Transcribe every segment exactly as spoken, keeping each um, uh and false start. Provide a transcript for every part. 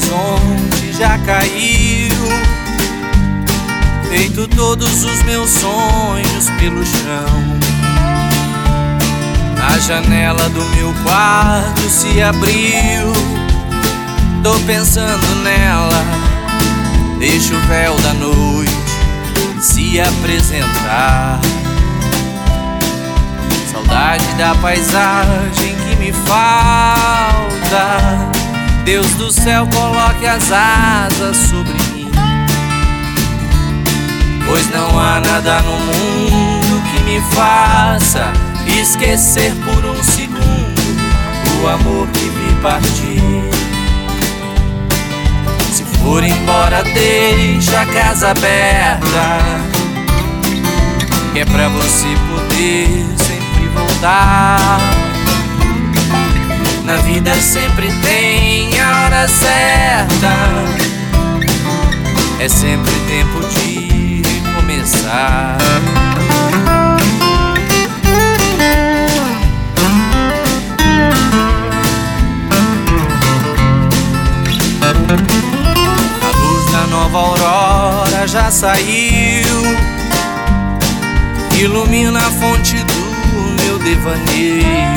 horizonte já caiu, feito todos os meus sonhos pelo chão. A janela do meu quarto se abriu, tô pensando nela. Deixa o véu da noite se apresentar. Saudade da paisagem que me falta. Deus do céu, coloque as asas sobre mim, pois não há nada no mundo que me faça esquecer por um segundo o amor que vi partir. Se for embora, deixa a casa aberta, que é pra você poder sempre voltar. Na vida sempre tem a hora certa, é sempre tempo de recomeçar. A luz da nova aurora já saiu, ilumina a fonte do meu devaneio.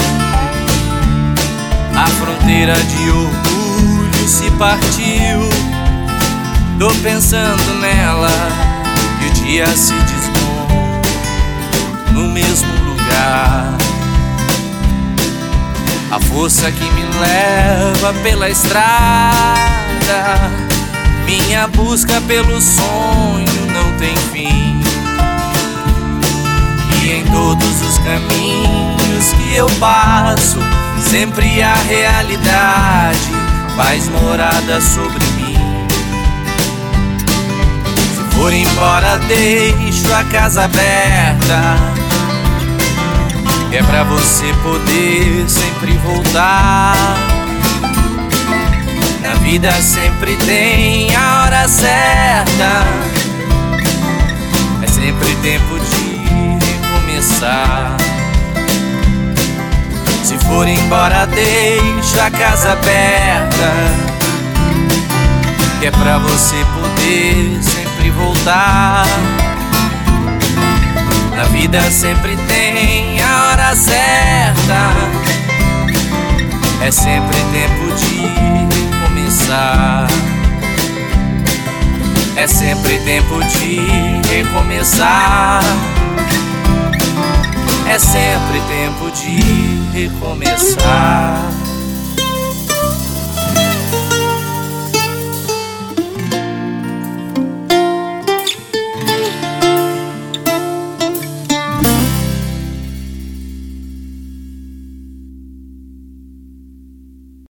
A fronteira de orgulho se partiu, tô pensando nela e o dia se desmonta no mesmo lugar. A força que me leva pela estrada, minha busca pelo sonho não tem fim. E em todos os caminhos que eu passo, sempre a realidade faz morada sobre mim. Se for embora, deixo a casa aberta, que é pra você poder sempre voltar. Na vida sempre tem a hora certa, é sempre tempo de recomeçar. Se for embora, deixa a casa aberta, que é pra você poder sempre voltar. Na vida sempre tem a hora certa, é sempre tempo de recomeçar. É sempre tempo de recomeçar. É sempre tempo de recomeçar.